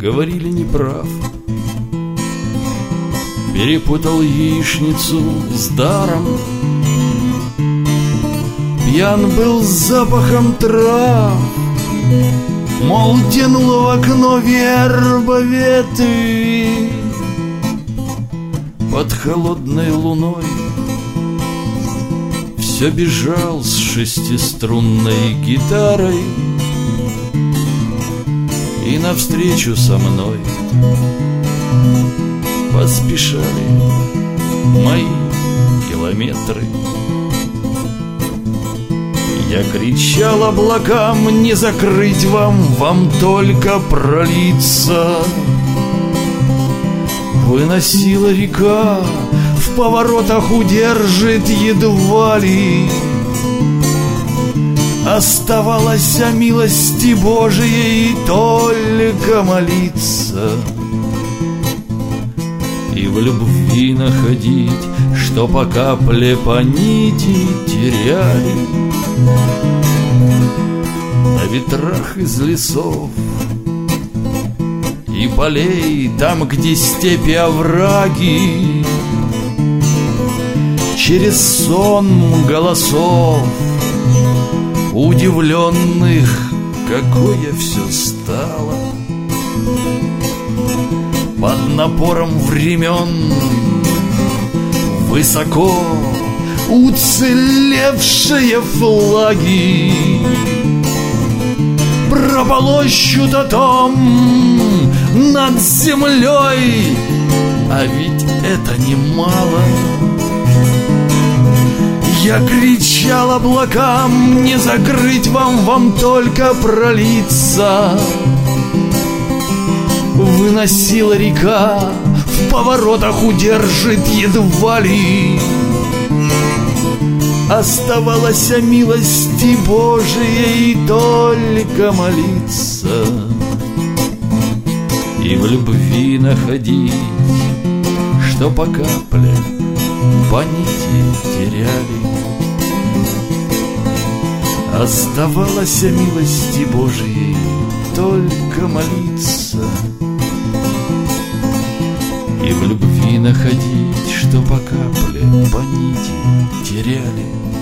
говорили, не прав. Перепутал яичницу с даром, пьян был с запахом трав. Мол, тянул в окно верба ветви под холодной луной. Все бежал с шестиструнной гитарой и навстречу со мной поспешали мои километры. Я кричал облакам: не закрыть вам, вам только пролиться. Выносила река, в поворотах удержит едва ли. Оставалось о милости Божией только молиться и в любви находить, что по капле по нити теряли. На ветрах из лесов и полей, там, где степи, овраги, через сон голосов удивленных, какое все стало. Под напором времен высоко уцелевшие флаги прополощут о том над землей, а ведь это немало. Я кричал облакам: не закрыть вам, вам только пролиться. Выносила река, в поворотах удержит едва ли. Оставалось о милости Божией только молиться и в любви находить, что по капле по нити теряли. Оставалось о милости Божией только молиться и в любви находить, что по капле по нити теряли.